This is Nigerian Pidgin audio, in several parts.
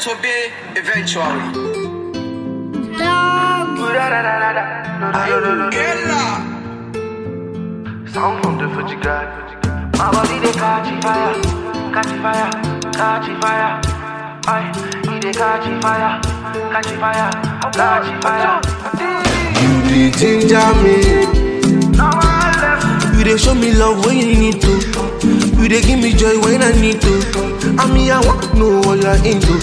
disobey eventually. Sound from the Fuji God. My body they catch fire, catch fire, catch fire. Aye, he they catch fire, catch fire, catch fire. You dey ginger me. Now I left. You dey show me love when you need to. You dey give me joy when I need to. I mean I want to know what you're into.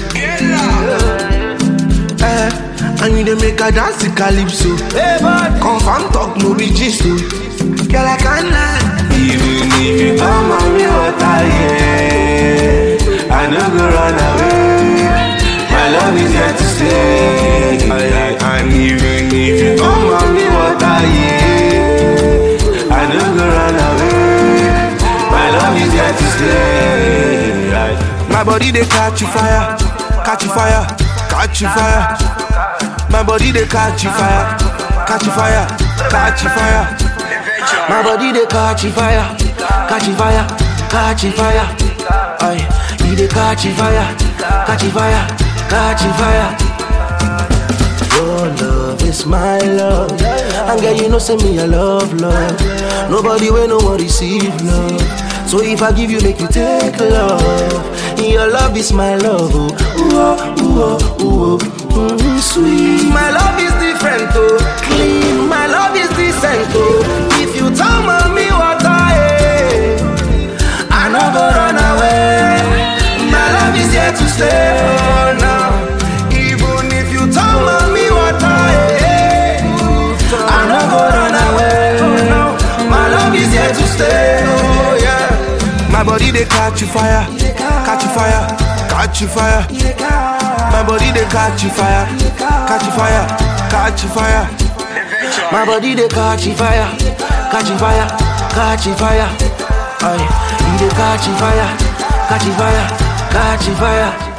And you dey make a dance to calypso. Confirm talk no be gist o. Girl I can't lie. Even if you come on me water, yeah, I no go run away. My love is here to stay. And even if you come on me water, yeah, I no go run away. My love is here to stay. My body they catch you fire, catch you fire, catch you fire. My body they catch you fire, catch you fire, catch you fire. My body they catch fire, catch fire, catch fire. Aye, he they catch fire, catch fire, catch fire. Your love is my love, and girl you know say me I love love. Nobody will no one receive love. So if I give you, make you take love. Your love is my love, oh, ooh, ooh, ooh, sweet. My love is different, oh, clean. My love is decent, oh. If you tell me what I no go run away. My love is here to stay, oh, now. Even if you tell me what I no go run away. Oh, no. My love is here to stay, oh yeah. My body they catch you fire, catch you fire, catch you fire. My body they catch you fire, catch you fire, catch you fire. My body they catch fire, catch fire, catch fire. Aye, he they catch fire, catch fire, catch fire.